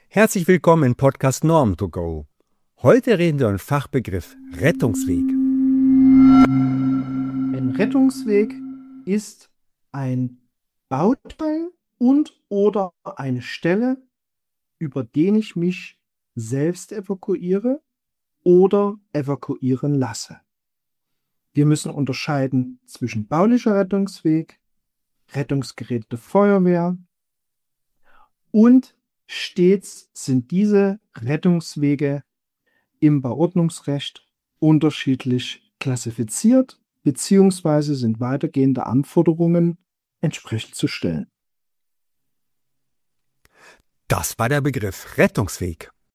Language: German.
Herzlich willkommen im Podcast Norm to go. Heute reden wir über den Fachbegriff Rettungsweg. Ein Rettungsweg ist ein Bauteil und/oder eine Stelle, über den ich mich selbst evakuiere oder evakuieren lasse. Wir müssen unterscheiden zwischen baulicher Rettungsweg, Rettungsgerät der Feuerwehr und stets sind diese Rettungswege im Bauordnungsrecht unterschiedlich klassifiziert beziehungsweise sind weitergehende Anforderungen entsprechend zu stellen. Das war der Begriff Rettungsweg.